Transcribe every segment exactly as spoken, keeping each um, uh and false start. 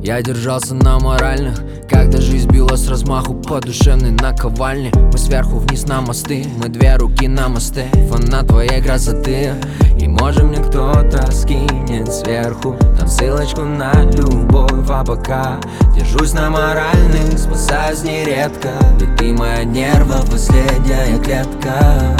Я держался на моральных, когда жизнь била с размаху по душевной наковальне. Мы сверху вниз на мосты, мы две руки на мосты, фанат твоей красоты. И может мне кто-то скинет сверху там ссылочку на любовь, а пока держусь на моральных, спасаюсь нередко, ведь ты моя нерва, последняя клетка.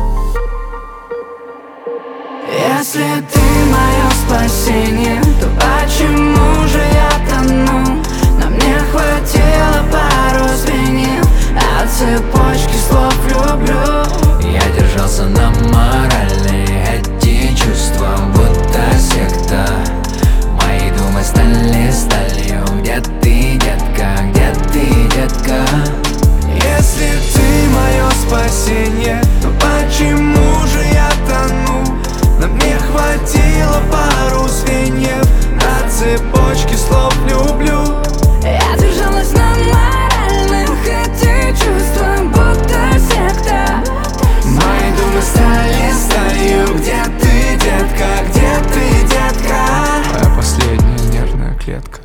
Если ты мое спасение, то почему же я тону? На мне хватило пару звеньев от цепочки слов «люблю». Я держался на моральной, эти чувства будто секта. Мои думы стали сталью. Где ты, детка, где ты, детка? Если ты мое спасение, то почему же я тону? На мне хватило пару звеньев от цепочки слов «люблю». Я держалась на моральных, эти чувства будто секта. Мои думы стали сталью. Где ты, детка, где ты, детка? Моя последняя нервная клетка.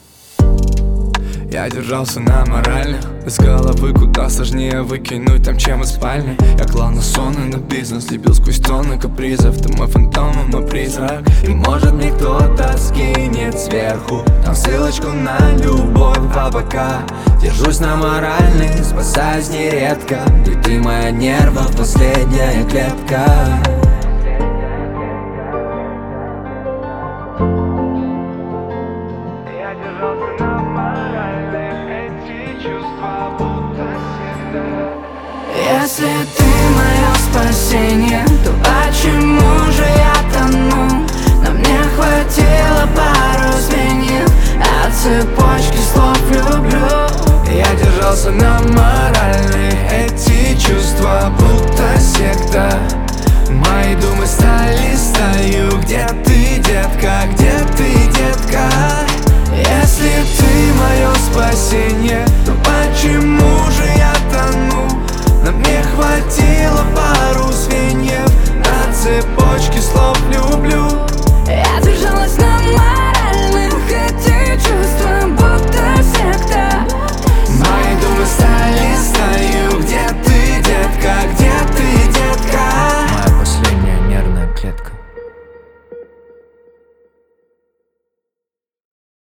Я держался на моральных, из головы куда сложнее выкинуть там, чем из спальни. Я клал на сон и на бизнес, любил сквозь тонны капризов. Ты мой фантом, а мой призрак. И может мне кто-то скинет сверху там ссылочку на любовь, а пока держусь на моральных, спасаюсь нередко, ведь ты моя нерва, последняя клетка. Я держался на моральных, эти чувства будто секта. Если ты мое спасение, то почему же я тону? На мне хватило пару звеньев от цепочки слов «люблю». Я держался на моральных.